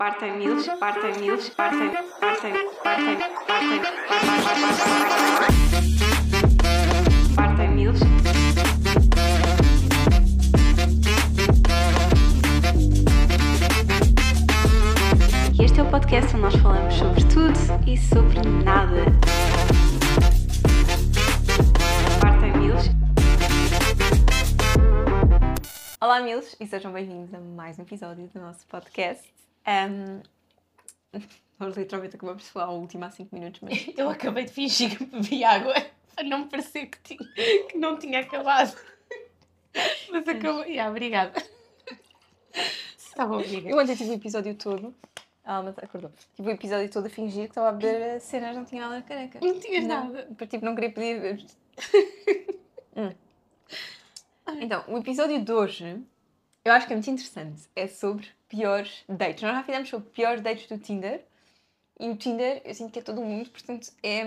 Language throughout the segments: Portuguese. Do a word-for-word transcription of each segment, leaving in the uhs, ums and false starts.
Partem miúdos, partem miúdos, partem, partem, partem, partem, partem miúdos. E este é o podcast onde nós falamos sobre tudo e sobre nada. Partem miúdos. Olá miúdos e sejam bem-vindos a mais um episódio do nosso podcast. Um, nós literalmente acabamos de falar a última há cinco minutos, mas... Eu acabei de fingir que bebi água para não parecer que, tinha, que não tinha acabado. Mas acabou. Yeah, obrigada. Está bom, amiga. Eu ontem tive o episódio todo... Ah, mas acordou. Tive o episódio todo a fingir que estava a beber cenas, não tinha nada de careca. Não tinhas não. nada. Porque tipo, não queria pedir... hum. Então, o episódio de hoje... Eu acho que é muito interessante. É sobre piores dates. Nós já fizemos sobre piores dates do Tinder. E o Tinder, eu sinto que é todo mundo, portanto, é...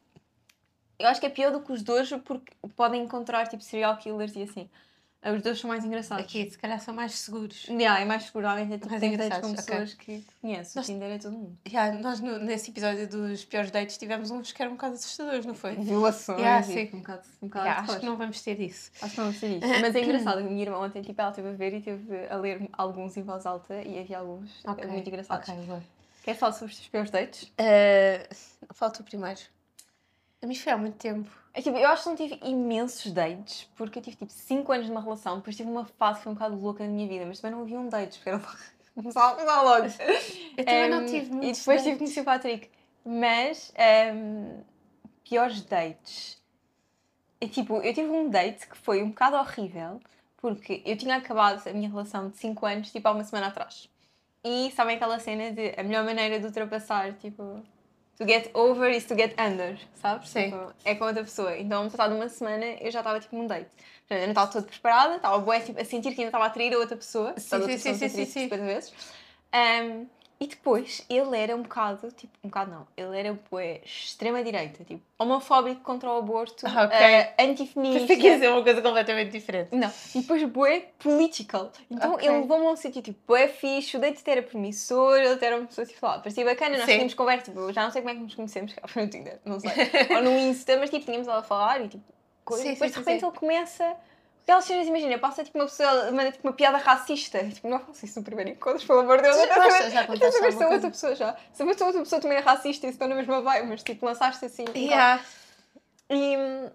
Eu acho que é pior do que os dois, porque podem encontrar, tipo, serial killers e assim. Os dois são mais engraçados. Aqui, se calhar, são mais seguros. Yeah, é mais seguro. Realmente é tipo, Mais tens dates com engraçados, pessoas ok. que conheces. Nós- O Tinder é todo mundo. Yeah, nós, no, nesse episódio dos piores dates, tivemos uns que eram um bocado assustadores, não foi? Violações. Yeah, e sim. Um bocado, um bocado Yeah, hardcore. acho que não vamos ter isso. Acho que não vamos ter isso. Mas é engraçado. A minha irmã ontem, tipo, ela esteve a ver e esteve a ler alguns em voz alta e havia alguns Ok, muito engraçados. Ok, boa. Queres falar sobre os teus piores dates? Uh, falta o primeiro. A mim foi há muito tempo. É, tipo, eu acho que não tive imensos dates, porque eu tive tipo cinco anos numa relação, depois tive uma fase que foi um bocado louca na minha vida, mas também não havia um dates, porque era começar logo. Eu também Um, não tive muitos E depois tive dates. que conhecer o Patrick. Mas, um, piores dates... É, tipo, eu tive um date que foi um bocado horrível, porque eu tinha acabado a minha relação de cinco anos, tipo, há uma semana atrás. E sabem aquela cena de a melhor maneira de ultrapassar, tipo... To get over is to get under, sabes? Sim. Tipo, é com outra pessoa. Então, passado uma semana, eu já estava tipo num date. Portanto, eu não estava toda preparada, estava bué, tipo, a sentir que ainda estava a atrair a outra pessoa. Sim, Estava a outra sim, pessoa sim, a sim, trair sim. cinquenta vezes. Um, e depois, ele era um bocado, tipo, um bocado não, ele era bué, extrema-direita, tipo, homofóbico contra o aborto, Ah, ok. uh, antifeminista. Pensei que ia ser uma coisa completamente diferente. Não, e depois bué political. Então Ok. ele levou-me a um sítio tipo bué fixe, o date era promissor, ele era uma pessoa tipo lá, parecia bacana, nós Sim. tínhamos conversa, tipo, já não sei como é que nos conhecemos, que foi no Tinder, não sei, ou no Insta, mas tipo, tínhamos ela a falar e tipo, coisa. Sim, Depois sim, de sim, repente sim. ele começa, aquelas cenas, imagina, passa tipo uma pessoa, manda tipo uma piada racista, tipo, não faço isso no primeiro encontro, pelo amor de Deus, Tu já até contaste- saber- já até contaste saber se a alguma outra pessoa já, saber se a outra pessoa também é racista e se estão na mesma vibe, mas tipo, lançaste assim, um Yeah. e,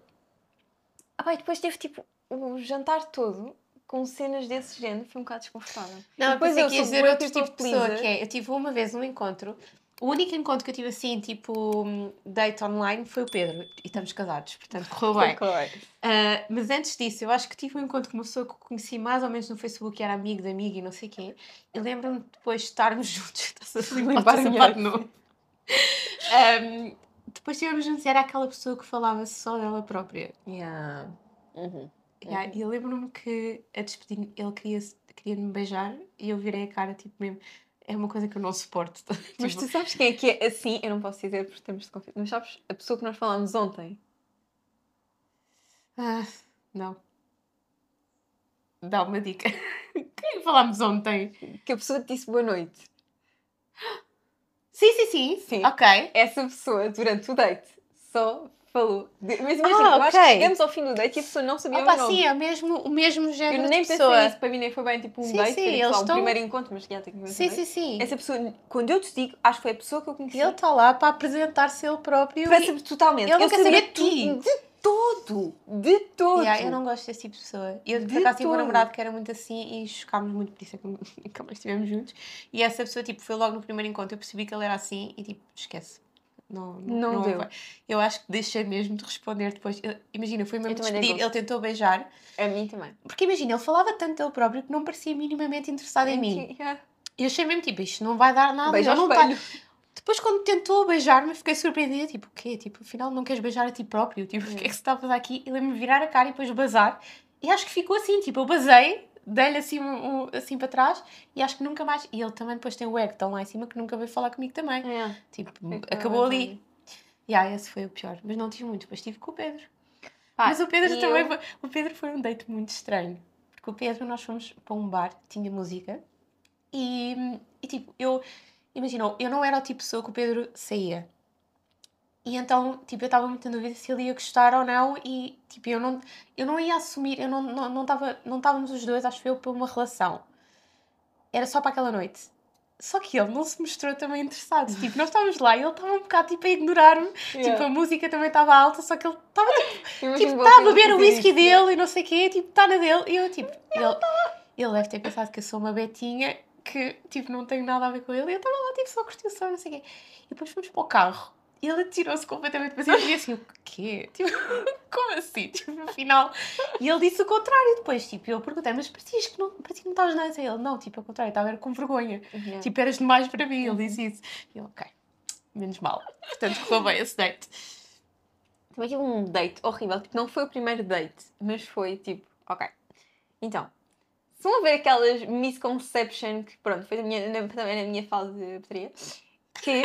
ah, pá, e depois teve tipo o jantar todo com cenas desse género, foi um bocado desconfortável. Não, E depois depois eu eu quis sou dizer bué outro people tipo de pessoa, pleaser. que é, eu tive uma vez um encontro, o único encontro que eu tive assim, tipo, um, date online, foi o Pedro, e estamos casados, portanto correu bem. Claro. Ah, mas antes disso, eu acho que tive um encontro com uma pessoa que eu conheci mais ou menos no Facebook, que era amigo de amigo e não sei o quê, e lembro-me de depois de estarmos juntos, está-se a Limpar limpar a o minha sapato novo. Um, depois estivemos juntos e era aquela pessoa que falava só dela própria. Yeah. Uhum. Yeah, e eu lembro-me que a despedir, ele queria, queria-me beijar e eu virei a cara, tipo, mesmo, é uma coisa que eu não suporto. Mas Tipo, tu sabes quem é que é assim? Eu não posso dizer porque temos de confiar. Mas sabes a pessoa que nós falámos ontem? ah, não. Dá uma dica. Quem falámos ontem? Que a pessoa te disse boa noite. Sim, sim, sim. Sim. Ok. Essa pessoa, durante o date, só falou. de- Mas imagina, Ah, eu acho que ok. chegamos ao fim do date e a pessoa não sabia o Opa, meu nome. sim, é o mesmo, o mesmo género Eu nem de pensei pessoa. isso, para mim nem foi bem tipo um Sim, date, sim, foi tipo, eles só um estão- primeiro encontro, mas já tem que ver Sim, sim, sim. Essa pessoa, quando eu te digo, acho que foi a pessoa que eu conheci. Ele está lá para apresentar-se ele próprio. Para e- saber totalmente. Ele não quer sabia saber de ti. tudo, de todo. De todo. Yeah, eu não gosto desse tipo de pessoa. Eu, De por acaso, tive um todo. namorado que era muito assim e chocámos muito, por isso é que nunca mais estivemos juntos. E essa pessoa, tipo, foi logo no primeiro encontro, eu percebi que ele era assim e, tipo, esquece. Não, Não deu. vai. Eu acho que deixei mesmo de responder depois. Eu- imagina, foi mesmo Eu também dei despedir, ele gosto. tentou beijar. A mim também. Porque imagina, ele falava tanto dele próprio que não parecia minimamente interessado em mim. Yeah. E eu achei mesmo, tipo, isto não vai dar nada. Beijo ele ao não tá- espelho. Depois, quando tentou beijar-me, fiquei surpreendida. Tipo, o quê? Tipo, afinal, não queres beijar a ti próprio? Tipo, o que é que se está a fazer aqui? E lembro-me de virar a cara e depois bazar. E acho que ficou assim. Tipo, eu basei, dei-lhe assim, um, um- assim para trás e acho que nunca mais... E ele também depois tem o ego tão lá em cima que nunca veio falar comigo também. Yeah. Tipo, Ficou acabou bem. ali. E ah, esse foi o pior. Mas não tive muito. Depois tive com o Pedro. Pá, Mas o Pedro e também eu- foi... O Pedro foi um date muito estranho. Porque o Pedro, nós fomos para um bar, tinha música. E E tipo, eu, imagina, eu não era o tipo de pessoa que o Pedro saía. E então, tipo, eu estava muito em dúvida se ele ia gostar ou não e, tipo, eu não, eu não ia assumir, eu não não não estava, não estávamos os dois, acho eu, para uma relação. Era só para aquela noite. Só que ele não se mostrou também interessado. Tipo, nós estávamos lá e ele estava um bocado, tipo, a ignorar-me. Yeah. Tipo, a música também estava alta, só que ele estava, tipo, Imagino tipo, vocês está a beber a o fazer whisky isso. dele e não sei o quê, tipo, está na dele. E eu, tipo, ele, ele deve ter pensado que eu sou uma betinha que, tipo, não tenho nada a ver com ele. E eu estava lá, tipo, só a curtir o som, não sei o quê. E depois fomos para o carro. E ele atirou-se completamente para cima e assim, o quê? Tipo, como assim? Tipo, afinal... E ele disse o contrário depois, tipo, eu perguntei, mas parecias que não, parecia que não estavas nada a ele. Não, tipo, ao contrário, estava com vergonha. Yeah. Tipo, eras demais para mim, ele disse isso. E eu, ok, menos mal. Portanto, correu bem esse date. Também tive um date horrível. Tipo, não foi o primeiro date, mas foi tipo, ok. Então, se vão ver aquelas misconception que, pronto, foi da minha, na, também na minha fase de bateria, que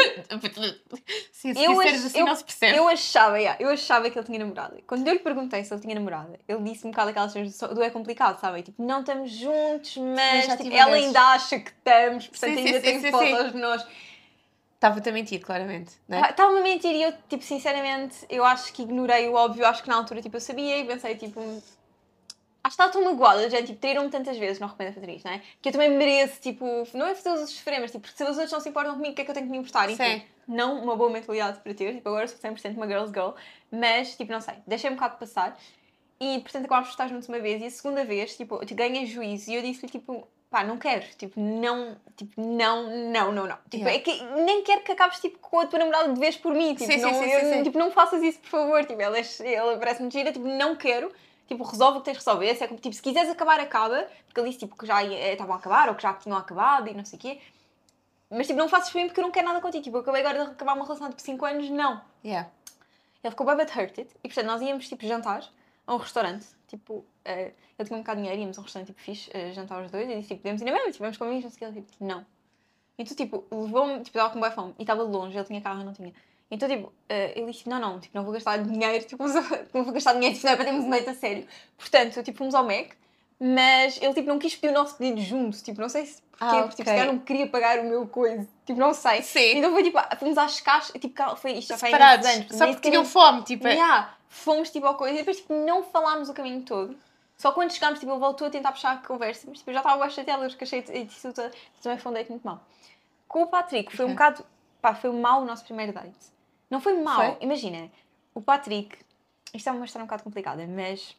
Sim, se eu, disseres ach, assim eu, não se percebe. eu achava, yeah, eu achava que ele tinha namorada. Quando eu lhe perguntei se ele tinha namorada, ele disse um bocado aquelas coisas do é complicado, sabe? Tipo, não estamos juntos, mas já tipo, tive ela desses. ainda acha que estamos, portanto Sim, sim, ainda sim, tem sim, fotos de nós. Estava-te a mentir, claramente, não é? Estava-me a mentir e eu, tipo, sinceramente, eu acho que ignorei o óbvio. Acho que na altura, tipo, eu sabia e pensei, tipo... Acho que estava tão magoada, já, tipo, traíram-me tantas vezes, não recomendo fazer isto, não é? Que eu também mereço, tipo... Não é fazer os outros sofrer, mas, tipo, se os outros não se importam comigo, o que é que eu tenho que me importar? Enfim, Sim. não uma boa mentalidade para ter. Tipo, agora sou cem por cento uma girl's girl. Mas, tipo, não sei. Deixei um bocado de passar. E, portanto, acabámos por estar juntos uma vez. E a segunda vez, tipo, eu ganhei juízo. E eu disse-lhe, tipo... Pá, não quero, tipo, não, tipo, não, não, não, não. Tipo, Yeah. é que nem quero que acabes, tipo, com a tua namorada de vez por mim, tipo, Sim, sim, não, sim, eu, sim, sim. tipo, não faças isso, por favor, tipo, ela, é- ela parece-me gira, tipo, não quero, tipo, resolve o que tens de resolver, se é como, tipo, se quiseres acabar, acaba, porque ele disse, tipo, que já ia- estavam a acabar, ou que já tinham acabado, e não sei o quê, mas, tipo, não faças por mim porque eu não quero nada contigo, tipo, eu acabei agora de acabar uma relação de tipo, cinco anos, não. Yeah. Ele ficou bem hurted e, portanto, nós íamos, tipo, jantar a um restaurante. Tipo, uh, ele tinha um bocado de dinheiro, íamos a um restaurante, tipo, fixe, uh, jantar os dois. E disse, tipo, podemos ir na mesma, tipo, vamos comigo, não sei o que. Ele, tipo, não. Então, tipo, levou-me, tipo, estava com boa fome e estava longe, ele tinha carro, eu não tinha. Então, tipo, uh, ele disse, não, não, tipo, não vou gastar dinheiro, tipo, não vou gastar dinheiro, tipo, não é para termos um date a sério. Portanto, tipo, fomos ao Mac, mas ele, tipo, não quis pedir o nosso pedido junto, tipo, não sei se porquê, Ah, porque, tipo, ok. se calhar não queria pagar o meu coisa, tipo, não sei. Sim. Então foi, tipo, fomos às caixas, tipo, foi, isto já foi há Separados. imensos anos. Só nem porque sequer- tinham fome, tipo... é- Yeah, fomos, tipo, ao coisa, e depois, tipo, não falámos o caminho todo. Só quando chegámos, tipo, ele voltou a tentar puxar a conversa, mas, tipo, eu já estava bastante chateada, porque achei isso também foi um date muito mau. Com o Patrick foi um Ok. bocado... Pá, foi mau o nosso primeiro date. Não foi mau. Foi? Imagina, o Patrick... Isto é uma história um bocado complicada, mas...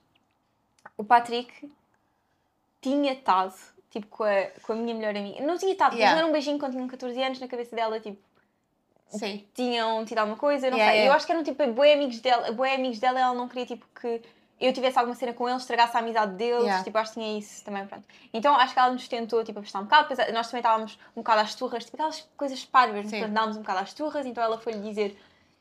O Patrick tinha estado, tipo, com a, com a minha melhor amiga. Não tinha estado, Yeah. eles deram um beijinho quando tinham catorze anos, na cabeça dela, tipo... Sim. Tinham tido alguma coisa, eu não Yeah, sei. yeah. Eu acho que eram, tipo, bué amigos dela. Bué amigos dela, ela não queria, tipo, que... Eu tivesse alguma cena com eles, estragasse a amizade deles, Yeah. tipo, acho que tinha isso também, pronto. Então acho que ela nos tentou, tipo, apostar um bocado, depois nós também estávamos um bocado às turras, tipo, aquelas coisas parvas, Sim. portanto, dávamos um bocado às turras, então ela foi-lhe dizer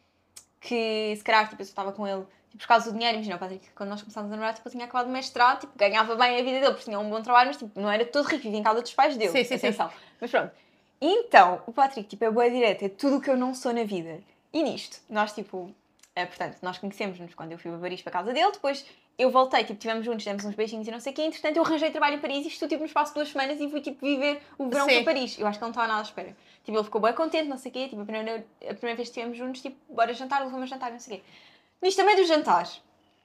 que, se calhar, tipo, eu só estava com ele, tipo, por causa do dinheiro, imagina, o Patrick, quando nós começámos a namorar, tipo, ele tinha acabado de mestrado, tipo, ganhava bem a vida dele, porque tinha um bom trabalho, mas, tipo, não era todo rico, vivia em casa dos pais dele, Sim, sim, sim. atenção. Mas pronto. Então, o Patrick, tipo, é boa direta, é tudo o que eu não sou na vida. E nisto, nós, tipo, é, portanto, nós conhecemos-nos quando eu fui a Paris para a casa dele, depois eu voltei, tipo, estivemos juntos, demos uns beijinhos e não sei o quê, entretanto eu arranjei trabalho em Paris e estou, tipo, no espaço de duas semanas e fui, tipo, viver o verão Sim. para Paris. Eu acho que ele não estava nada à espera. Tipo, ele ficou bem contente, não sei o quê, tipo, a primeira, a primeira vez que estivemos juntos, tipo, bora jantar, levou-me a jantar, não sei o quê. Nisto também dos jantares.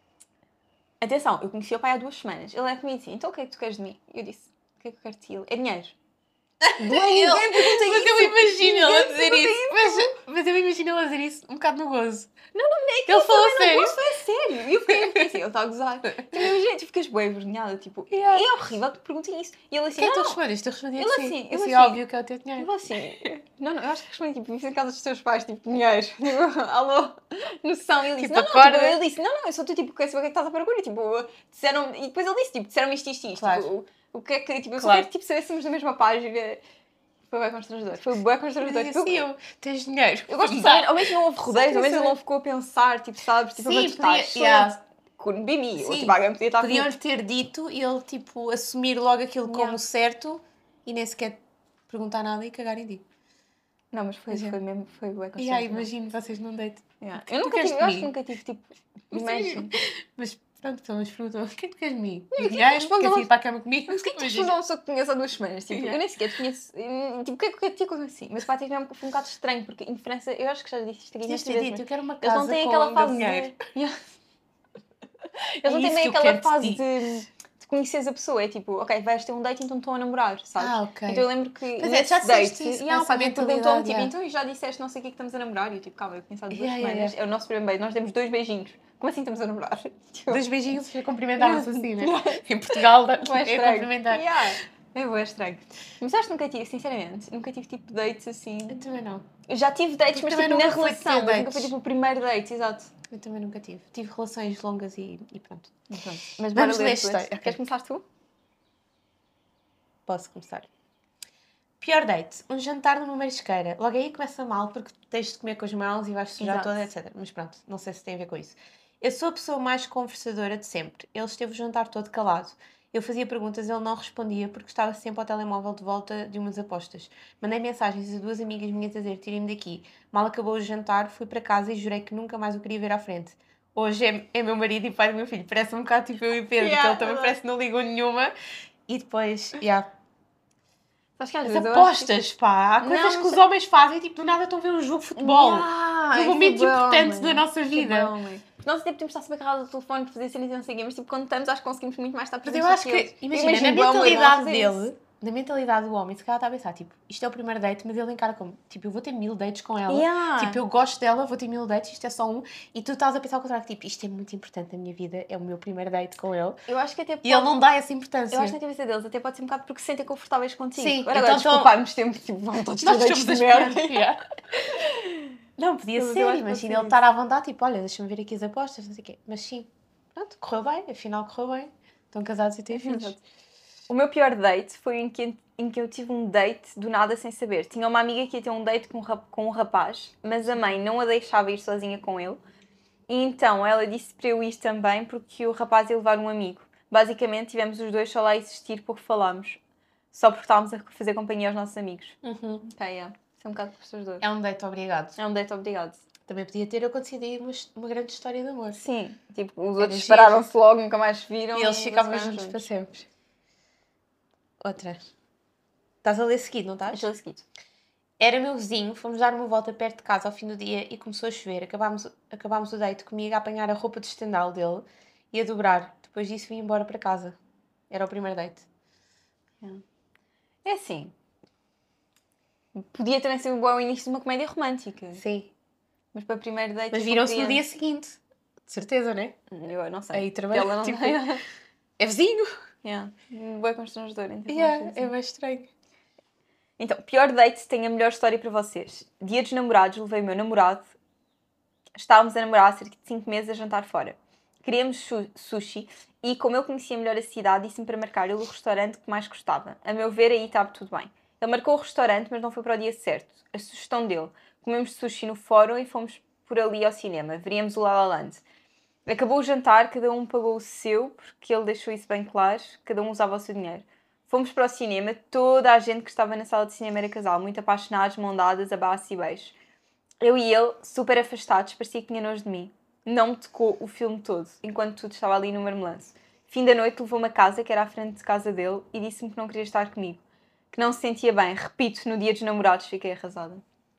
Atenção, eu conheci o pai há duas semanas. Ele é comigo assim, então o que é que tu queres de mim? Eu disse, o que é que eu quero de ti? Ele, é dinheiro. Ninguém Ele- pergunta Mas isso. eu imagino ele a Ninguém dizer pergunta isso. Mas, mas eu imagino ele a dizer isso um bocado no gozo. Não, não, nem que Ele ele falou também sério? não gosto, foi a sério. E eu fiquei, eu fiquei assim, ele está a gozar. Tipo, imagina, tu ficas bem envergonhada, tipo, Yeah. é horrível que te perguntem isso. E ele O assim, que é que tu não, respondeste? Eu respondi Ele assim. assim, ele assim, assim. óbvio que é o teu dinheiro. ele assim, não, não, eu acho que respondi, tipo, vive em casa dos teus pais, tipo, dinheiro. Tipo, alô, noção. E ele disse, Tipo, não, não, acorda. tipo, ele disse, não, não, eu sou tu, tipo, quero saber o que é que estás a procurar. Tipo, disseram, e depois ele disse, tipo, disseram isto, isto, isto. Claro. Tipo, o, o que é que, tipo, eu só Claro. quero, tipo, saber se estamos na mesma página. Foi bem constrangedor, foi bem constrangedor. E Tipo, assim, eu, tens dinheiro. Eu gosto de Dá. saber, ao menos não houve rodeios, queria ao menos ele saber. não ficou a pensar, tipo, sabes, tipo, Sim, a matutar, podia- excelente, yeah. com Bimi, ou Sim, tipo, alguém podia estar podiam-lhe comigo. ter dito e ele, tipo, assumir logo aquilo Yeah. como certo e nem sequer perguntar nada e cagar em ti. Não, mas foi, Mas é. foi mesmo, foi bem E aí, constrangedor. imagino vocês num date. Yeah. Tu Eu nunca queres tive, eu acho que comigo? nunca tive, tipo, Sim. imagem. Mas Pronto, então eles perguntam, o que é que tu queres de mim? Dinheiro? respondo Queres a- ir para a cama comigo? Mas o que é que tu Imagina. respondes a uma pessoa que conheço há duas semanas? Tipo, Yeah. eu nem sequer te conheço. Tipo, o que é que te coisa assim? Mas pá, tipo, é um, foi um bocado estranho, porque em França, eu acho que já disse isto aqui Tens muitas de ter vezes, dito, mas eu quero uma eles casa não têm com aquela fase dinheiro. de... Yeah. É Eles não têm isso bem que eu aquela quero de fase ti. de, de conheceres a pessoa. É tipo, ok, vais ter um date, então estão a namorar, sabes? Ah, ok. Então eu lembro que Pois é, nesse já date, disseste isso, yeah, essa pá, tipo, perguntou-me, mentalidade, tipo, yeah. então e já disseste não sei o que é que estamos a namorar? E eu tipo, calma, eu pensar duas Yeah, yeah, semanas, yeah. é o nosso primeiro beijo, nós demos dois beijinhos. Como assim estamos a namorar? Tipo, Dois beijinhos e cumprimentaram-se assim, né? Yeah. Em Portugal, dá- Bué é estranho. cumprimentar. Yeah. É bué estranho. Mas acho que nunca tive, sinceramente, nunca tive tipo dates assim. Eu também não. Eu já tive dates, Porque mas também tipo na nunca fui relação, ter mas nunca foi dates. tipo o primeiro date, exato. Eu também nunca tive. Tive relações longas e, e pronto. Pronto. Mas bora Vamos ler ler a esta tua. história. Ok. Queres começar tu? Posso começar. Pior date. Um jantar numa marisqueira. Logo aí começa mal porque tens de comer com as mãos e vais sujar Exato. toda, etcétera. Mas pronto, não sei se tem a ver com isso. Eu sou a pessoa mais conversadora de sempre. Ele esteve o jantar todo calado. Eu fazia perguntas, ele não respondia porque estava sempre ao telemóvel de volta de umas apostas. Mandei mensagens a duas amigas minhas a dizer, tirem-me daqui. Mal acabou o jantar, fui para casa e jurei que nunca mais o queria ver à frente. Hoje é, é meu marido e pai do meu filho. Parece um bocado tipo eu e Pedro, Yeah, que ele também verdade. parece que não ligou nenhuma. E depois, yeah. Acho que às As vezes eu acho apostas, pá. Há Não, coisas mas- que os homens fazem, tipo, do nada estão a ver um jogo de futebol. Yeah, num isso momento é bué importante homem. da nossa Isso é vida. bué homem. Nós até podemos estar sempre agarrados ao telefone para fazer cenas e não sei o quê, mas tipo, quando estamos, acho que conseguimos muito mais estar Mas presentes eu acho do eles. que, imagina, Imagino na bué o meu irmão a mentalidade fazer dele, isso. na mentalidade do homem, se calhar está a pensar, tipo, isto é o primeiro date, mas ele encara como, tipo, eu vou ter mil dates com ela. Yeah. Tipo, eu gosto dela, vou ter mil dates, isto é só um. E tu estás a pensar ao contrário, tipo, isto é muito importante na minha vida, é o meu primeiro date com ele. Eu acho que até pode... E ele não dá essa importância. Eu acho que na cabeça deles até pode ser um bocado porque se sentem confortáveis contigo. Sim, Agora, então agora estão- desculpar-nos tempo, tipo, vamos todos ter Nós dates somos de as merda. piores. Yeah. Não, podia Mas eu ser, acho que imagina pode ele ser estar à vontade, tipo, olha, deixa-me ver aqui as apostas, não sei o quê. Mas sim, pronto, correu bem, afinal correu bem. Estão casados e têm filhos. Exato. O meu pior date foi em que, em que eu tive um date do nada sem saber. Tinha uma amiga que ia ter um date com um, rap- com um rapaz, mas a mãe não a deixava ir sozinha com ele. E então ela disse para eu ir também porque o rapaz ia levar um amigo. Basicamente tivemos os dois só lá a existir porque falámos. Só porque estávamos a fazer companhia aos nossos amigos. Uhum. Ok, é. Isso é um bocado constrangedor. É um date, obrigado. É um date, obrigado. Também podia ter acontecido aí uma, uma grande história de amor. Sim, tipo, os Era outros giro. separaram-se logo, nunca mais se viram. E eles ficavam ficaram juntos para sempre. Outra. Estás a ler seguido, não estás? Deixa eu seguir. Era meu vizinho, fomos dar uma volta perto de casa ao fim do dia e começou a chover. Acabámos, acabámos o date comigo a apanhar a roupa de estendal dele e a dobrar. Depois disso vim embora para casa. Era o primeiro date. É assim. Podia também ser um bom início de uma comédia romântica. Sim. Mas para primeiro date. Mas eu viram-se no compreendo. dia seguinte. De certeza, não é? Eu não sei. Aí trabalha, Ela não tipo, sei. É vizinho. Yeah. Bem constrangedor. Então, Yeah, assim. é mais estranho. Então, pior date, tenho a melhor história para vocês. Dia dos namorados, levei o meu namorado. Estávamos a namorar há cerca de cinco meses a jantar fora. Queríamos su- sushi e, como eu conhecia melhor a cidade, disse-me para marcar ele o restaurante que mais gostava. A meu ver, aí estava tudo bem. Ele marcou o restaurante, mas não foi para o dia certo. A sugestão dele. Comemos sushi no fórum e fomos por ali ao cinema. Veríamos o La La Land. Acabou o jantar, cada um pagou o seu, porque ele deixou isso bem claro. Cada um usava o seu dinheiro. Fomos para o cinema, toda a gente que estava na sala de cinema era casal, muito apaixonados, mão dadas, abraços e beijos. Eu e ele, super afastados, parecia que tinha nojo de mim. Não me tocou o filme todo, enquanto tudo estava ali no marmelanço. Fim da noite levou-me a casa, que era à frente de casa dele, e disse-me que não queria estar comigo. Que não se sentia bem. Repito, no dia dos namorados fiquei arrasada.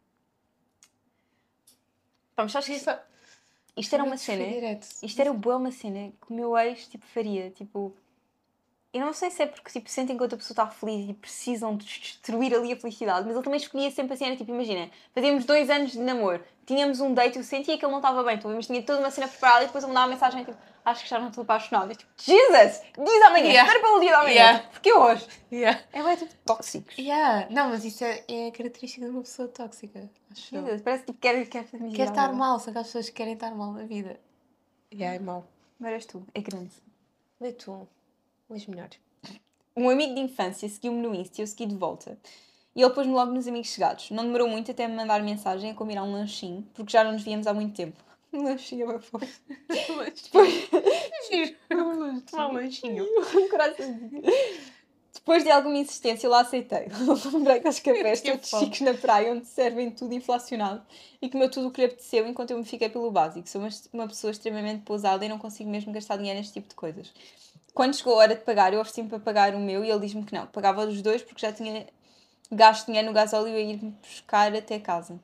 Vamos, sabes que isto, isto era uma cena... Direto. Isto era boa uma cena que o meu ex tipo, faria. Tipo, eu não sei se é porque tipo, sentem que outra pessoa está feliz e precisam de destruir ali a felicidade, mas ele também escolhia sempre assim, era tipo, imagina, fazíamos dois anos de namoro, tínhamos um date, eu sentia que ele não estava bem, então, mas tinha toda uma cena preparada e depois ele me dava uma mensagem tipo, acho que já não estou apaixonada. Eu, tipo, Jesus! Diz amanhã, Yeah. espera pelo dia de amanhã, Yeah. tipo, porque hoje? Yeah. É bem tipo tóxicos. Yeah. Não, mas isso é, é a característica de uma pessoa tóxica. Acho eu. Jesus, parece que tipo, quer, quer, Quer estar mal, são aquelas pessoas que querem estar mal na vida. Yeah, é mau. Agora és tu, é grande. Lê tu. Lês melhor. Um amigo de infância seguiu-me no Insta e eu segui de volta. E ele pôs-me logo nos amigos chegados. Não demorou muito até me mandar mensagem a combinar um lanchinho, porque já não nos víamos há muito tempo. Um lanchinho é uma fofa. Giro. Tomar um lanchinho. Graças a Deus. Depois de alguma insistência, eu lá aceitei. Lembrei aqueles cafés Que todos fome. chiques na praia, onde servem tudo inflacionado e comeu tudo o que lhe apeteceu, enquanto eu me fiquei pelo básico. Sou uma, uma pessoa extremamente pousada e não consigo mesmo gastar dinheiro neste tipo de coisas. Quando chegou a hora de pagar, eu ofereci-me para pagar o meu e ele diz-me que não, que pagava os dois porque já tinha gasto dinheiro no gasóleo a ir-me buscar até casa.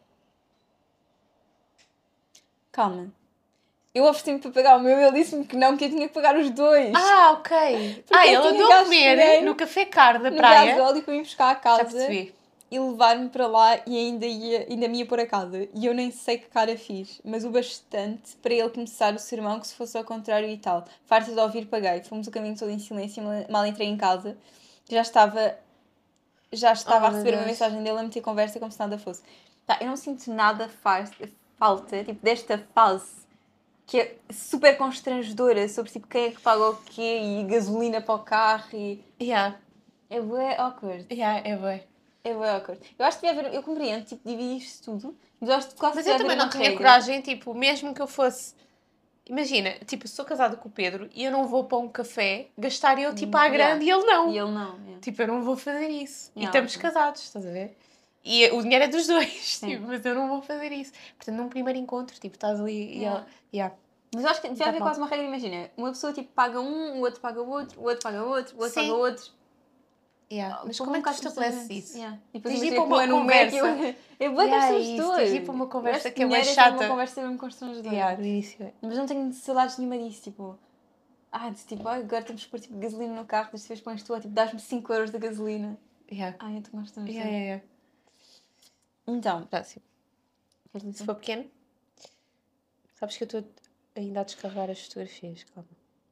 Calma. Eu ofereci-me para pagar o meu e ele disse-me que não, que eu tinha que pagar os dois. Ah, ok. Porque Ah, eu ele tinha andou a gasto comer dinheiro no café car da no praia. gasóleo para ir buscar a Já casa percebi. e levar-me para lá e ainda, ia, ainda me ia pôr a casa. E eu nem sei que cara fiz, mas o bastante para ele começar o sermão que se fosse ao contrário e tal. Farta de ouvir, paguei. Fomos o caminho todo em silêncio, mal- mal entrei em casa. Já estava, já estava Oh, a meu receber uma Deus. mensagem dele a meter conversa como se nada fosse. Tá, eu não sinto nada faz, falta, tipo, desta fase que é super constrangedora sobre tipo, quem é que paga o quê e gasolina para o carro e... Yeah. É bué awkward. Yeah, é bem. É bué awkward. Eu acho que devia haver... Eu compreendo, tipo, dividir isto tudo, mas eu acho que quase Mas devia eu também haver não uma tinha regra. coragem, tipo, mesmo que eu fosse... Imagina, tipo, sou casada com o Pedro e eu não vou para um café gastar eu, tipo, à grande Yeah. e ele não. E ele não. Yeah. Tipo, eu não vou fazer isso. Yeah, E estamos ok. casados, estás a ver? E o dinheiro é dos dois, Sim. tipo, mas eu não vou fazer isso. Portanto, num primeiro encontro, tipo, estás ali e Yeah. ela... Yeah. Mas eu acho que devia Tá haver bom. quase uma regra, imagina. Uma pessoa, tipo, paga um, o outro paga o outro, o outro paga o outro, o outro Sim. paga o outro. Yeah. Mas Poupa como um é que tu bocado de estabeleces constrangimento. isso? Yeah. E depois Tens de ir imagina para que uma um ano Mac, eu... conversa. É bué Yeah, é constrangedor. isso, tens de ir para uma Eu conversa acho que é bué dinheiro chata. sempre uma conversa mesmo constrangedora. Yeah, no início é. Mas não tenho saudades nenhuma disso, tipo... Ah, de tipo, ah, agora temos que pôr tipo, gasolina no carro, desta vez pões tu, tipo, dás-me cinco euros de gasolina. Yeah. Ai, eu estou constrangedora. Yeah, yeah, yeah. Então, Próximo. queres Se dizer? for pequeno, sabes que eu estou ainda a descarregar as fotografias, calma.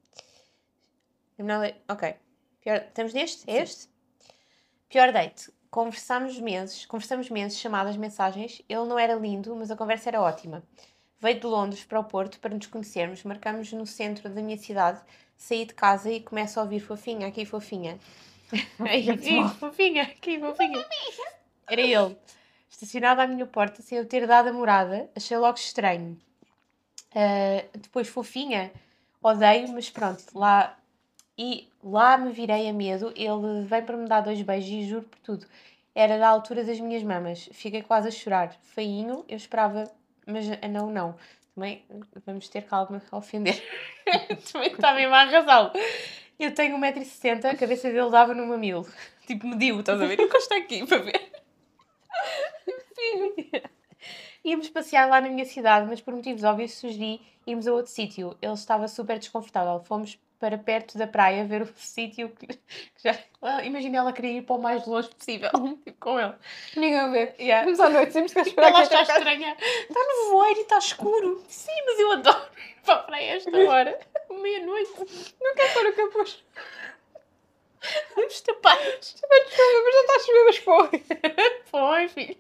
Terminal- Ok. Pior... Estamos neste? É Sim. este? Pior date. Conversámos meses, conversamos meses, chamadas, mensagens. Ele não era lindo, mas a conversa era ótima. Veio de Londres para o Porto para nos conhecermos. Marcámos no centro da minha cidade. Saí de casa e começo a ouvir fofinha, aqui fofinha. Aqui fofinha, aqui fofinha. Era ele. Estacionado à minha porta, sem eu ter dado a morada. Achei logo estranho. Uh, depois fofinha. Odeio, mas pronto, lá... E lá me virei a medo. Ele vem para me dar dois beijos e juro por tudo. Era da altura das minhas mamas. Fiquei quase a chorar. Feinho, eu esperava, mas não, não. Também vamos ter calma a ofender. Também está mesmo a arrasá-lo. Eu tenho um metro e sessenta, a cabeça dele dava no mamilo. Tipo, mediu, estás a ver? Encosta aqui para ver. Íamos passear lá na minha cidade, mas por motivos óbvios sugeri irmos a outro sítio. Ele estava super desconfortável. Fomos para perto da praia ver o sítio que, que já... Ah, imagina ela querer ir para o mais longe possível, tipo, com ele. Ninguém a ver. Yeah. Vamos à noite, temos que esperar Ela aqui está até casa. estranha. Está no voeiro e está escuro. Sim, mas eu adoro ir para a praia a esta hora. Meia-noite. Não quero pôr o capuz. Vamos tapar. Desculpa, desculpa, mas já está a chover, mas foi. Foi, filho.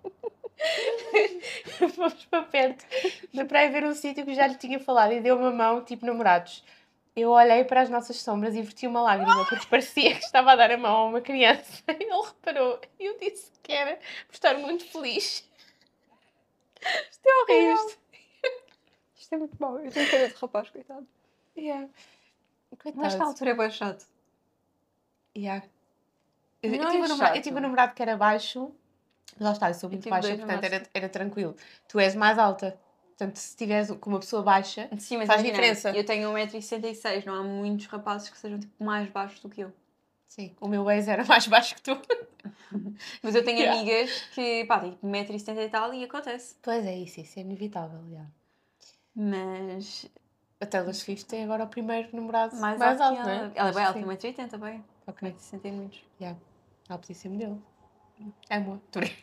Fomos para perto da praia ver um sítio que já lhe tinha falado e deu uma mão, tipo namorados. Eu olhei para as nossas sombras e verti uma lágrima, porque parecia que estava a dar a mão a uma criança. Ele reparou e eu disse que era por estar muito feliz. Isto é horrível. Isto. Isto é muito mau. Eu tenho cara de rapaz, coitado. Yeah. Mas na Coitado. altura é bem chato. Yeah. Eu, eu, Não tive é um namorado, eu chato. tive um namorado que era baixo, mas lá está, eu sou muito tive baixa, dois portanto era, namorados. era tranquilo. Tu és mais alta, portanto se estiveres com uma pessoa baixa, Sim, mas faz imagina, diferença. eu tenho um metro e sessenta e seis, não há muitos rapazes que sejam tipo, mais baixos do que eu. Sim, o meu ex era mais baixo que tu. Mas eu tenho Yeah. amigas que, pá, têm um metro e setenta e tal e acontece. Pois é isso, isso é inevitável, já. Mas A Taylor Swift tem agora o primeiro namorado mais, mais, alto, alto, que não ela. é? Ela é bem alta, Sim. tem um metro e oitenta, bem. Ok, um metro e sessenta e muitos. yeah. Ela podia ser modelo. Amo.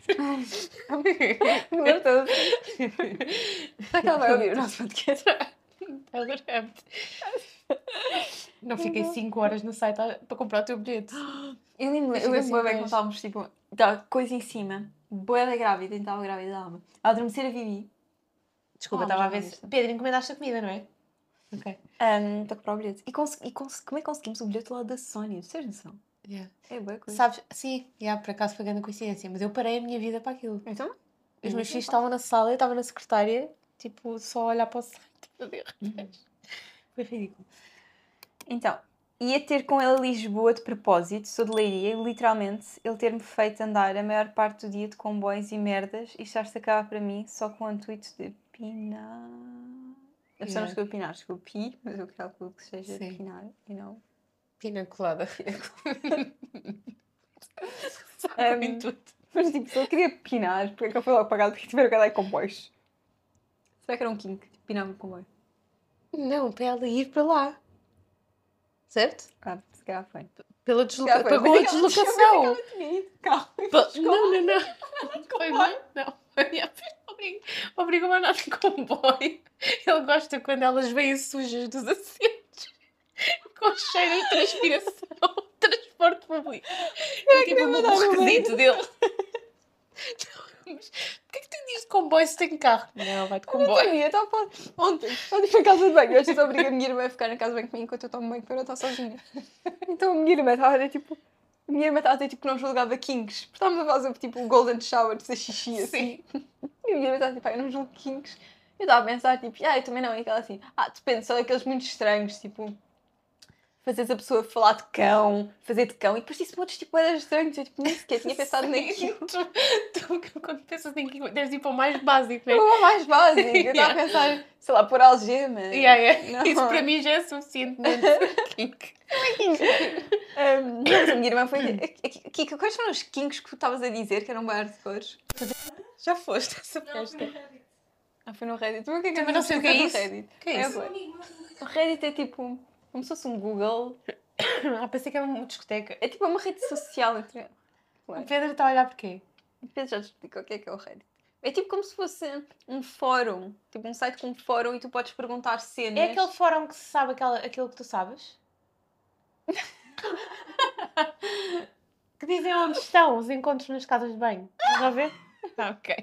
Não estou assim. Será que ela vai ouvir o nosso podcast? Taylor amo-te. Não fiquei cinco horas no site a- para comprar o teu bilhete. Eu lembro, Eu eu lembro fico bem assim, quando estávamos, tipo, tá, coisa em cima, boa da grávida, então estava grávida da alma. A adormecer a Vivi. Desculpa, Ah, estava a já ver não se... viste. Pedro, encomendaste a comida, não é? Ok. Um, para comprar o bilhete. E, cons e cons como é que conseguimos o bilhete lá da Sony? Vocês noção? Yeah. É boa coisa. Sabes, sim, yeah, por acaso foi grande coincidência, mas eu parei a minha vida para aquilo. Então? Os Eu meus não filhos sei. estavam na sala, eu estava na secretária, tipo, só a olhar para o site. Meu Deus. Foi ridículo. Então, ia ter com ele a Lisboa de propósito, sou de Leiria, e literalmente ele ter-me feito andar a maior parte do dia de comboios e merdas e estar-se a acabar para mim só com o intuito de pinar. A pessoa não Yeah. escreveu pinar, escreveu pi, mas eu calculo que seja Sim. pinar, you know. Pina colada. Só com Um, intuito. Mas tipo, se ele queria pinar, porque é que ele foi logo pagado? Porque tiveram que andar em comboios. Será que era um kink? Tipo, pinava um comboio. Não, para ela ir para lá. Certo? Ah, se calhar foi. Pela Se calhar desloca... foi. Pagou a Mas é que ela tinha- deslocação. mas é que ela tinha ido de carro e foi Pa- buscar Não, lá. não, não. Foi bem? Não. Obrig- Obrigou-me a andar de comboio. Ele gosta quando elas vêm sujas dos assentos. Com cheiro de transpiração. Transporte público. É tipo um mandar no requisito dele. Mas porquê que tu dizes de comboio se tem carro? Não, vai de comboio. Eu estava a falar ontem, ontem fui à casa de banho. Hoje eu obrigo a minha irmã a ficar na casa de banho comigo enquanto eu tomo banho para eu não estar sozinha. Então a minha irmã estava a dizer tipo. A minha irmã estava a dizer tipo que não julgava kinks. Porque estávamos a fazer tipo o golden shower de fazer xixi assim. E a minha irmã estava tipo, ah, eu não julgo kinks. Eu estava a pensar tipo, ah, eu também não. E aquela assim, ah, depende, só daqueles muito estranhos, tipo. Fazeres a pessoa falar de cão, fazer de cão, e depois disse outros tipo eras estranhos, eu tipo, nem sequer tinha pensado naquilo. Tu, tu, quando pensas em que deves ir para o mais básico, não é? Foi o mais básico, eu estava a Yeah. pensar, sei lá, pôr algema. Yeah, yeah. Não. Isso para mim já é suficientemente kink. Um, mas a minha irmã foi. Kika, quais foram os kinks que tu estavas a dizer que eram bem hardcores? Já foste essa festa? Ah, foi no Reddit. Mas o que é que Também não sei o que é no isso. Reddit? O que é isso? O Reddit é tipo. Como se fosse um Google. Ah, pensei que era uma discoteca. É tipo uma rede social entre. O Pedro está a olhar porquê? Depois já te explico o que é que é o Reddit. É tipo como se fosse um fórum. Tipo um site com um fórum e tu podes perguntar cenas. É aquele fórum que se sabe aquela, aquilo que tu sabes? Que dizem onde estão os encontros nas casas de banho. Estás a ver? Ah, ok.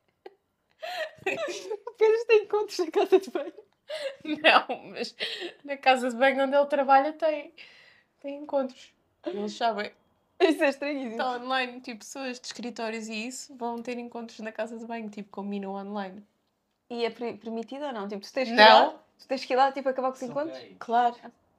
O Pedro tem encontros na casa de banho. Não, mas na casa de banho onde ele trabalha tem, tem encontros. Eles sabem. Isso é estranhíssimo. Está online, tipo, pessoas de escritórios e isso vão ter encontros na casa de banho, tipo, combinam online. E é per- permitido ou não? Tipo, tu tens que ir Não. lá, tu tens que ir lá tipo, acabar com os São encontros? gays. Claro.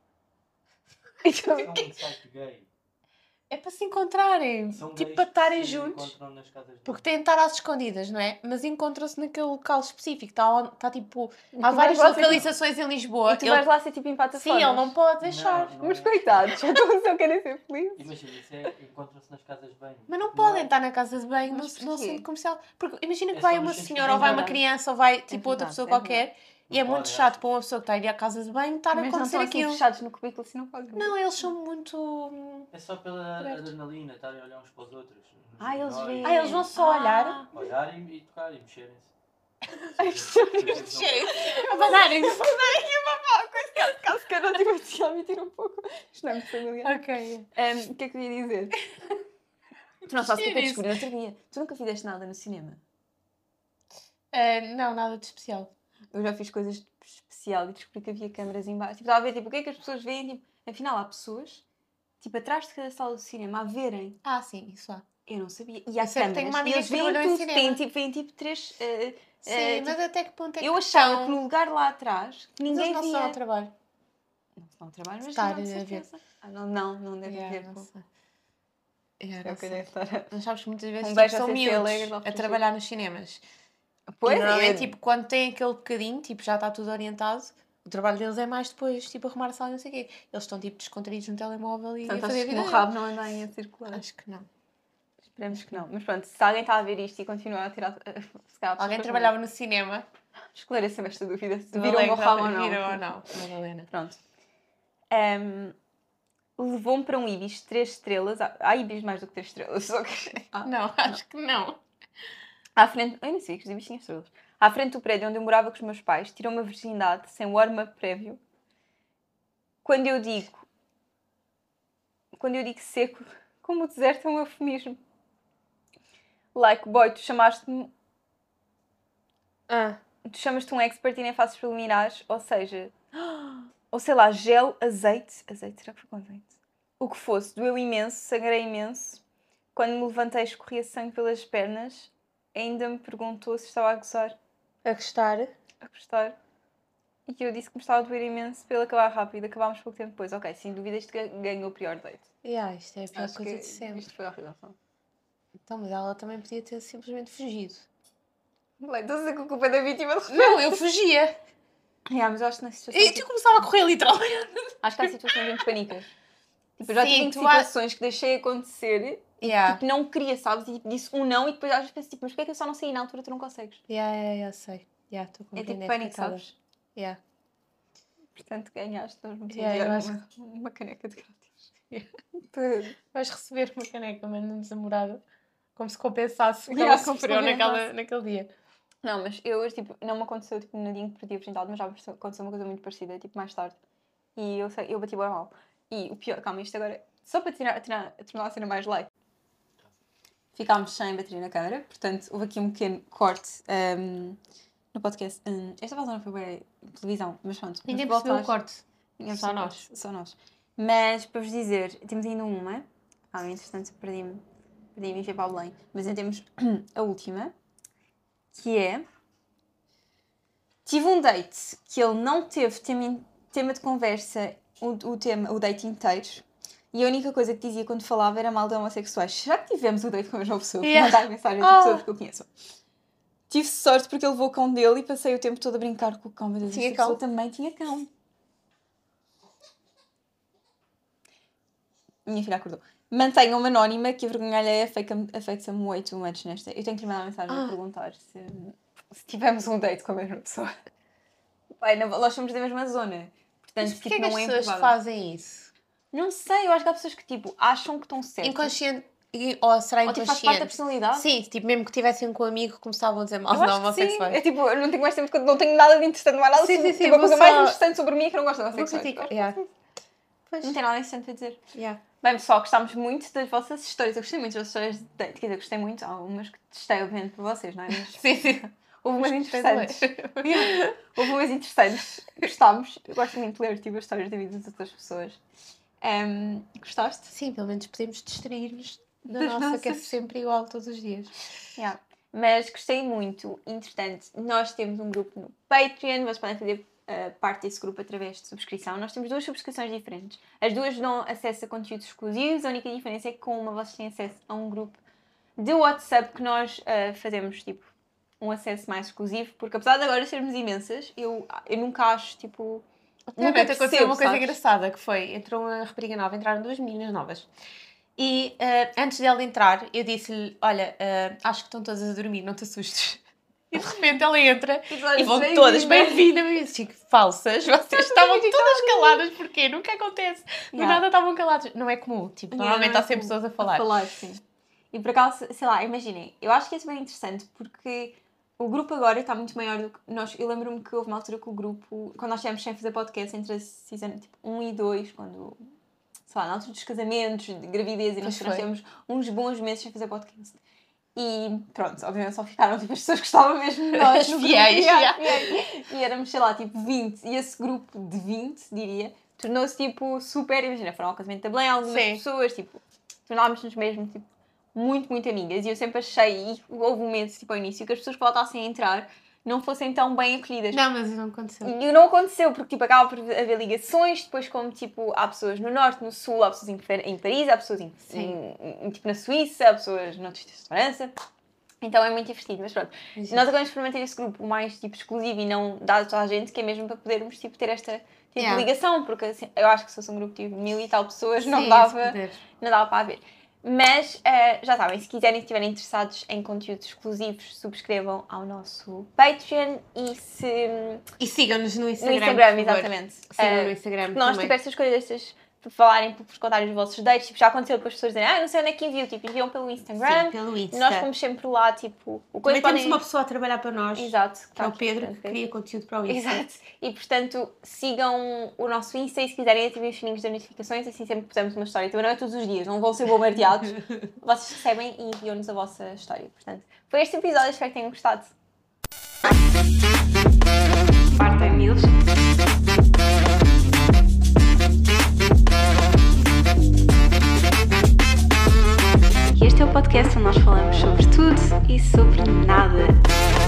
Então, São um site gay. É para se encontrarem, São tipo, gays para que estarem se juntos. encontram nas casas de Porque têm de estar às escondidas, não é? Mas encontram-se naquele local específico. Está, on- está tipo... E Há tu várias vais lá ser- localizações em Lisboa. E tu Ele- vais lá ser tipo empata Sim, ele não pode deixar. Não, não Mas é. coitados, então só querem ser felizes. Imagina, isso é, encontram-se nas casas de banho. Mas não podem é- estar na casa de banho, no, Mas no porquê? centro comercial. Porque imagina que É vai só uma nos centros senhora ou vai uma comerciais. criança ou vai tipo outra verdade, pessoa é qualquer. E é Não muito pode, chato acho. para uma pessoa que está a ir à casa de banho estar a Mas não acontecer estão assim aquilo. fechados no cubículo assim não fazem. Não, eles são muito... hum, É só pela Abertos. adrenalina, estarem a olhar uns para os outros. nos Ah, eles jornais. veem. Ah, eles vão só olhar? Olhar e, e tocar e mexerem-se. Ai, Abanarem-se. Caso, caso que eu não tivesse assim a mentir um pouco. Isto não é muito familiar. Ok. Um, o que é que eu ia dizer? Tu não sabes o que é que eu Giro descobri no outro dia. Tu nunca fizeste nada no cinema. Ah, não, nada de especial. Eu já fiz coisas de especial e descobri que havia câmaras em baixo. Tipo, estava a ver tipo, o que é que as pessoas veem. Tipo, afinal, há pessoas tipo, atrás de cada sala do cinema a verem. Ah, sim, isso há. Eu não sabia. E há Eu sei que câmaras. tenho uma E amiga eles que veem trabalhou em tudo. cinema. Têm tipo, veem, tipo três... eh, Sim, eh, mas até que ponto é que eu achava estão? que no lugar lá atrás que Mas ninguém eles não via. são ao trabalho. Não se dá um trabalho, mas Estar não, de a ver. certeza. Ah, não, não, não deve Yeah, haver. não pô. sei. Yeah, É não o que eu sei. devo estar a... Mas sabes que muitas vezes Um tipo, beijo à são C C miúdos Alegre de a Alfragil. trabalhar nos cinemas. Pois e normalmente, é. tipo, quando tem aquele bocadinho, tipo, já está tudo orientado, o trabalho deles é mais depois, tipo, arrumar a sala e não sei o quê. Eles estão, tipo, descontraídos no telemóvel e Portanto, a fazer acho que vida no deles. rabo não andem a circular. Acho que não. Esperemos que não. Mas pronto, se alguém está a ver isto e continua a tirar... Se calhar, Alguém pessoas trabalhava no cinema. esclereça-me esta dúvida. Se do viram o meu Alegre, rabo ou não. Viram ou não, Madalena. Pronto. Ehm, Levou-me para um Ibis três estrelas. Há há Ibis mais do que três estrelas. Só que... Ah, Não, acho que não. à frente... Eu nem sei que os Ibis tinham estrelas. À frente do prédio onde eu morava com os meus pais, tirou-me a virgindade sem warm-up prévio. Quando eu digo... Quando eu digo seco, como o deserto é um eufemismo. Like, boy, tu chamaste-me... Ah, Tu chamas-te um expert e nem fazes preliminares, ou seja... Ou sei lá, gel, azeite... Azeite? Será que foi com azeite? O que fosse, doeu imenso, sangrei imenso. Quando me levantei, escorria sangue pelas pernas. Ainda me perguntou se estava a gozar. a gostar. A gostar. E eu disse que me estava a doer imenso pelo acabar rápido. Acabámos pouco tempo depois. Ok, sem dúvida isto ganhou o pior date. Yeah, isto é a pior Acho coisa que de sempre. isto foi horrível. Então, mas ela também podia ter simplesmente fugido. Bem, estou a dizer que a culpa é da vítima. Não, eu fugia. Yeah, mas eu acho que na situação... E tu começava a correr literalmente. Acho que há situações em que panicas. Tipo, eu já Sim, tive em tu há- situações que deixei acontecer e Yeah. tipo, não queria, sabes? E disse um não e depois às vezes penso, tipo, mas porquê é que eu só não saí na altura tu não consegues? Yeah, yeah, yeah, sei. Yeah, estou a É compreender. tipo pânico, coitada. sabes? Yeah. Portanto, ganhaste, nós vamos Yeah, enviar eu acho uma, uma caneca de grátis. Tudo. Vais receber uma caneca, mas não namorada. Como se compensasse o que Yeah, ela como se sofreu naquela, compensasse. naquele dia. Não, mas eu hoje, tipo, não me aconteceu tipo, no dia em que perdi a virgindade, mas já aconteceu uma coisa muito parecida, tipo, mais tarde. E eu, sei, eu bati bem mal. E o pior, calma, isto agora, só para tirar, tirar, tornar a cena mais light. Ficámos sem bateria na câmara, portanto, houve aqui um pequeno corte um, no podcast. Um, esta pausa não foi bem televisão, mas pronto. Ninguém vamos percebeu o voltar. corte. Ninguém Só percebeu o nós. corte, Só nós. Mas, para vos dizer, temos ainda uma. Ah, entretanto, perdi-me. Perdi-me e fui para o Belém. Mas ainda temos a última, que é... Tive um date que ele não teve tema, tema de conversa, o, o, tema, o date inteiro, e a única coisa que dizia quando falava era mal de homossexuais. Será que tivemos o date com a mesma pessoa? Vou Yeah. mandar mensagem a Oh. pessoas que eu conheço. Tive sorte porque ele levou o cão dele e passei o tempo todo a brincar com o cão. Mas esta Tinha pessoa cão? também tinha cão. Minha filha acordou. Mantenham-me anónima que a vergonha alheia afeta-me way too much nesta. Eu tenho que lhe mandar mensagem Ah. a perguntar se, se tivemos um date com a mesma pessoa. Pai, não, nós somos da mesma zona. Portanto, Mas porquê tipo, que as não é pessoas improvável. fazem isso? Não sei, eu acho que há pessoas que tipo, acham que estão certas. Inconsciente. Ou será Ou tipo, faz parte da inconsciente? personalidade. Sim, tipo, mesmo que tivessem com um amigo, começavam a dizer mal Eu de acho que sim. homossexuais. É tipo, eu não tenho mais tempo, não tenho nada de interessante, não há nada Sim, sobre, sim, sim, tipo, a vou coisa só- mais interessante sobre mim é que eu não gosto de Vou homossexuais. criticar. Yeah. Pois. Não tem nada interessante a dizer. Yeah. Bem, pessoal, gostámos muito das vossas histórias. Eu gostei muito das vossas histórias de date. Quer dizer, gostei muito. Há umas que testei, obviamente, por vocês, não é? Mas Sim, sim. houve umas Gostei de ler. interessantes. Houve umas interessantes. Gostámos. Eu gosto muito de ler tipo, as histórias da vida das outras pessoas. Um, gostaste? Sim, pelo menos podemos distrair-nos da Das nossa, que é nossas. sempre igual todos os dias. Yeah. Mas gostei muito. Entretanto, nós temos um grupo no Patreon. Vocês podem fazer uh, parte desse grupo através de subscrição. Nós temos duas subscrições diferentes. As duas dão acesso a conteúdos exclusivos. A única diferença é que com uma vocês têm acesso a um grupo de WhatsApp que nós uh, fazemos, tipo, um acesso mais exclusivo. Porque apesar de agora sermos imensas, eu, eu nunca acho, tipo... Nunca Realmente aconteceu percebo, uma coisa sabes? engraçada, que foi, entrou uma rapariga nova, entraram duas meninas novas. E eh, antes dela entrar, eu disse-lhe, olha, eh, acho que estão todas a dormir, não te assustes. E de repente ela entra e vão todas bem-vindas. E eu disse, falsas, vocês estavam todas caladas, porquê? Nunca acontece. Do Yeah. nada estavam caladas. Não é comum, tipo, Yeah, normalmente não é há sempre comum pessoas a falar. A falar, sim. E por acaso, sei lá, imaginem, eu acho que isso é bem interessante porque o grupo agora está muito maior do que nós. Eu lembro-me que houve uma altura que o grupo, quando nós estivemos sem fazer podcast, entre a season tipo, um e dois, quando, sei lá, na altura dos casamentos, de gravidez, e nós, Pois nós foi. tivemos uns bons meses sem fazer podcast. E pronto, obviamente só ficaram tipo, as pessoas que estavam mesmo de nós As no fiéis, grupo. yeah. fiéis. E éramos, sei lá, tipo vinte. E esse grupo de vinte, diria, tornou-se tipo super, imagina, foram ao casamento da Belém, algumas Sim. pessoas, tipo, tornámos-nos mesmo, tipo, muito, muito amigas. E eu sempre achei, e houve um momento, tipo, ao início, que as pessoas que voltassem a entrar não fossem tão bem acolhidas. Não, mas não aconteceu. E não aconteceu, porque tipo, acaba por haver ligações, depois como tipo, há pessoas no Norte, no Sul, há pessoas em, em Paris, há pessoas em, em, em, tipo, na Suíça, há pessoas noutros sítios de França. Então é muito divertido, mas pronto. Mas, Nós acabamos por manter esse grupo mais tipo, exclusivo e não dado a toda a gente, que é mesmo para podermos tipo, ter esta tipo, Yeah. ligação, porque assim, eu acho que se fosse um grupo de tipo, mil e tal pessoas não sim, dava, esse poder. não dava para haver. Mas uh, já sabem, se quiserem, se estiverem interessados em conteúdos exclusivos, subscrevam ao nosso Patreon e se... E sigam-nos no No Instagram. Instagram, por favor. exatamente. Sigam Uh, no Instagram Nós, também. tipo, estas coisas destas, por falarem, por vos contarem os vossos dates, tipo, já aconteceu depois as pessoas dizerem, ah, não sei onde é que enviam, tipo, enviam pelo Instagram. Sim, pelo Insta. Nós fomos sempre lá, tipo, o coisa Também temos podem... uma pessoa a trabalhar para nós, Exato. que é o tá, Pedro, portanto, que cria conteúdo para o Insta. Exato. E, portanto, sigam o nosso Insta e se quiserem ativem os sininhos das notificações, assim sempre que pusermos uma história. Também não é todos os dias, não vão ser bombardeados. Vocês recebem e enviam-nos a vossa história. Portanto, foi este episódio, espero que tenham gostado. Parte Mills. Este é o podcast onde nós falamos sobre tudo e sobre nada.